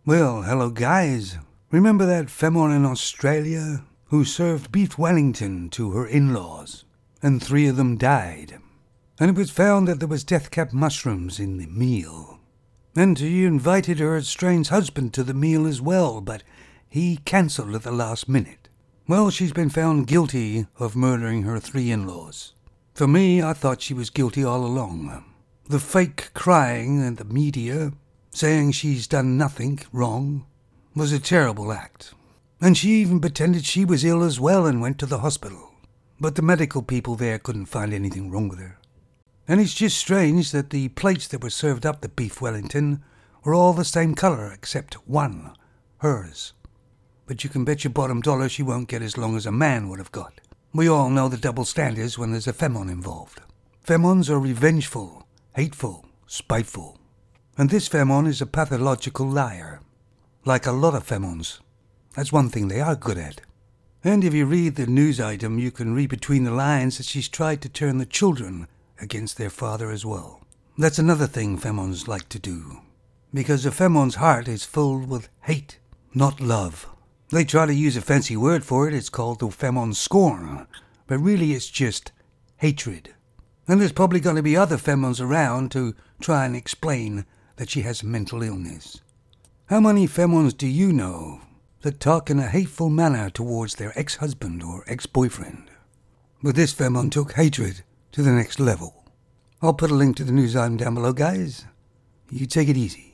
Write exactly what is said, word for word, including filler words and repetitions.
Well, hello guys. Remember that femon in Australia who served beef Wellington to her in-laws, and three of them died? And it was found that there was death-cap mushrooms in the meal. And she invited her estranged husband to the meal as well, but he cancelled at the last minute. Well, she's been found guilty of murdering her three in-laws. For me, I thought she was guilty all along. The fake crying and the media saying she's done nothing wrong was a terrible act. And she even pretended she was ill as well and went to the hospital. But the medical people there couldn't find anything wrong with her. And it's just strange that the plates that were served up the beef Wellington were all the same colour except one, hers. But you can bet your bottom dollar she won't get as long as a man would have got. We all know the double standards when there's a femon involved. Femons are revengeful, hateful, spiteful. And this femon is a pathological liar. Like a lot of femons. That's one thing they are good at. And if you read the news item, you can read between the lines that she's tried to turn the children against their father as well. That's another thing femons like to do. Because a femon's heart is filled with hate, not love. They try to use a fancy word for it. It's called the femon scorn. But really it's just hatred. And there's probably going to be other femons around to try and explain that she has mental illness. How many femons do you know that talk in a hateful manner towards their ex-husband or ex-boyfriend? But this femon took hatred to the next level. I'll put a link to the news item down below, guys. You take it easy.